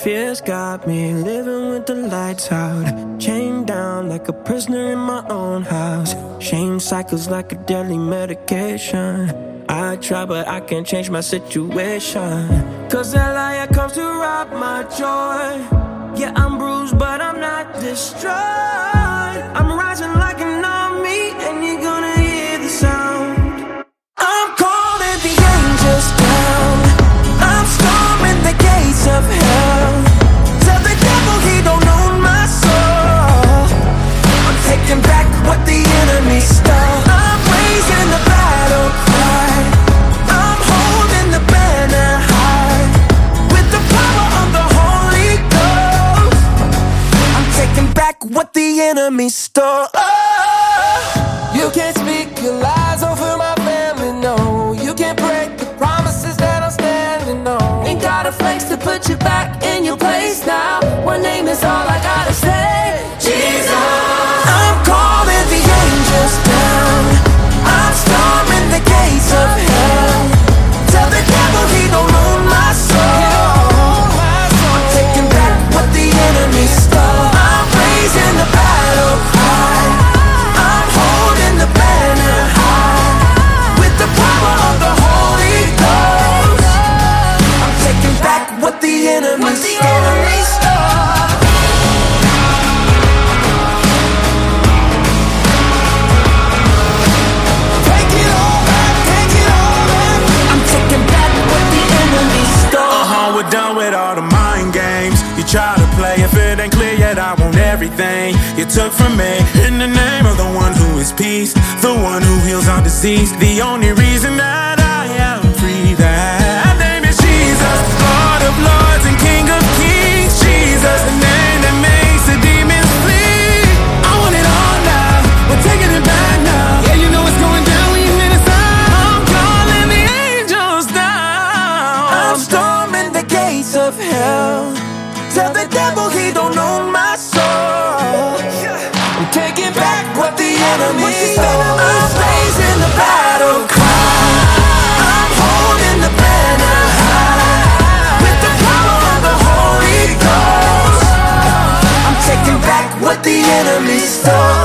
Fears got me living with the lights out, chained down like a prisoner in my own house. Shame cycles like a deadly medication. I try but I can't change my situation, cause that liar comes to rob my joy. Yeah, I'm bruised but I'm not destroyed. I'm rising like an army and you're gonna hear the sound. I'm calling the angels down, I'm storming the gates of hell. Tell the devil he don't own my soul. I'm taking back what the enemy stole. I'm raising the battle cry, I'm holding the banner high. With the power of the Holy Ghost, I'm taking back what the enemy stole. You can't speak your lies over my family, no. You can't break the promises that I'm standing on. Ain't got a flex to put you back in your place now. One name is all I gotta say, Jesus. I'm calling the angels down, I'm storming the gates of hell. Tell the devil he don't own my soul. I'm taking back what the enemy stole. I'm raising the battle cry, I'm holding the banner high. With the power of the Holy Ghost, I'm taking back what the enemy stole. We're done with all the mind games. You try to play, if it ain't clear yet, I want everything you took from me. In the name of the one who is peace, the one who heals all disease, the only reason that I am free, that name is Jesus, Lord of lords and King of kings. Jesus, the name that makes the demons flee. I want it all now, we're taking it back now. Yeah, you know it's going down when you hear the sound. I'm calling the angels down, I'm storming the gates of hell. Tell the devil he don't own my soul. I'm taking back what the enemy stole. I'm raising the battle cry, I'm holding the banner high. With the power of the Holy Ghost, I'm taking back what the enemy stole.